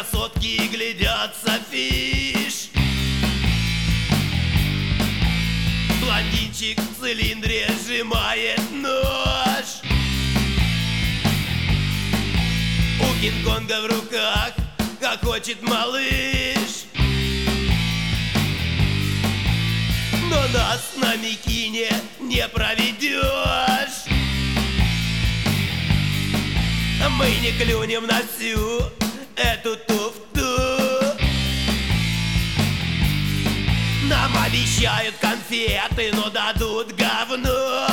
красотки глядятся фиш. Блондинчик в цилиндре сжимает нож. У Кинг-Конга в руках хохочет малыш. Но нас на Микине не проведешь. Мы не клюнем на всю эту туфту. Нам обещают конфеты, но дадут говно.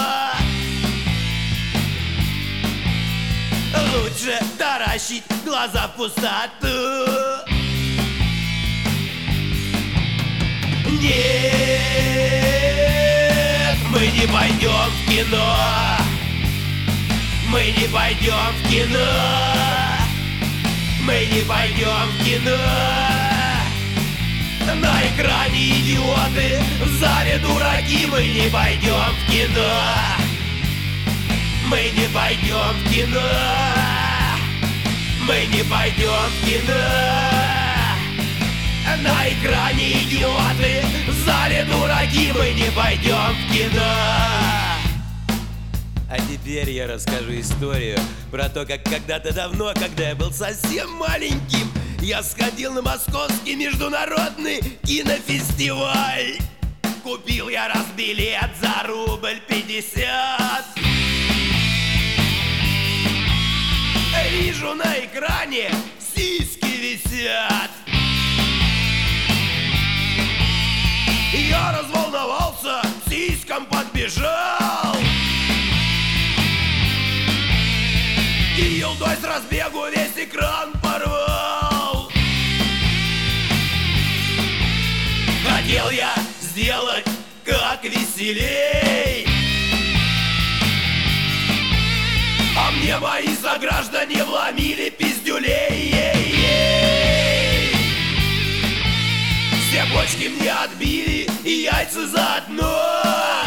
Лучше таращить глаза в пустоту. Нет, мы не пойдем в кино. Мы не пойдем в кино. Мы не пойдем в кино. На экране идиоты, в зале дураки. Мы не пойдем в кино. Мы не пойдем в кино. Мы не пойдем в кино. На экране идиоты, в зале дураки. Мы не пойдем в кино. А теперь я расскажу историю про то, как когда-то давно, когда я был совсем маленьким, я сходил на Московский международный кинофестиваль. Купил я раз билет за рубль 50. Вижу на экране сиськи висят. Я разволновался, к сиськам подбежал. И елдой с разбегу весь экран порвал. Хотел я сделать как веселей, а мне мои сограждане вломили пиздюлей. Все почки мне отбили и яйца заодно.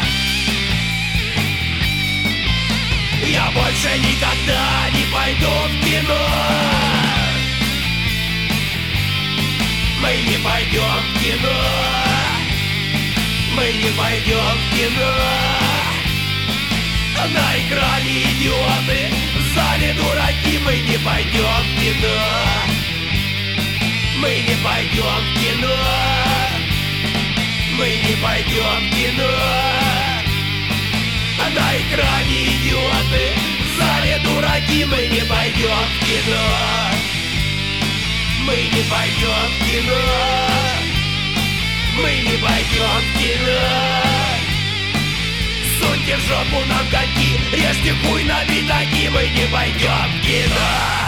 Я больше никогда не пойду в кино. Мы не пойдем в кино. Мы не пойдем в кино. На экране идиоты, в зале дураки. Мы не пойдем в кино. Мы не пойдем в кино. Мы не пойдем в кино. На экране идиоты, в зале дураки. Мы не пойдем в кино. Мы не пойдем в кино. Мы не пойдем в кино. Суньте в жопу нам коньки, режьте хуй на битаки. Мы не пойдем в кино.